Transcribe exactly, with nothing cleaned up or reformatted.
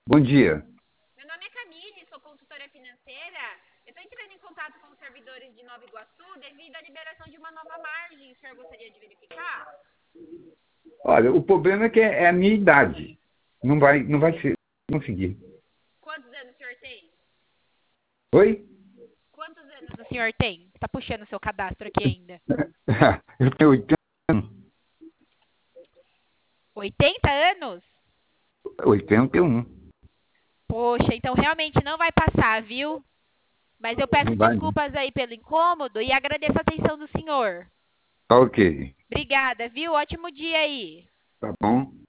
Bom dia. Meu nome é Camille, sou consultora financeira. Eu estou entrando em contato com os servidores de Nova Iguaçu devido à liberação de uma nova margem. O senhor gostaria de verificar? Olha, o problema é que é é a minha idade. Não vai, não vai ser, conseguir. Quantos anos o senhor tem? Oi? Quantos anos o senhor tem? Está puxando o seu cadastro aqui ainda. Eu tenho oitenta, oitenta anos? oitenta e um. Poxa, então realmente não vai passar, viu? Mas eu peço Não vai, né? desculpas aí pelo incômodo e agradeço a atenção do senhor. Tá ok. Obrigada, viu? Ótimo dia aí. Tá bom.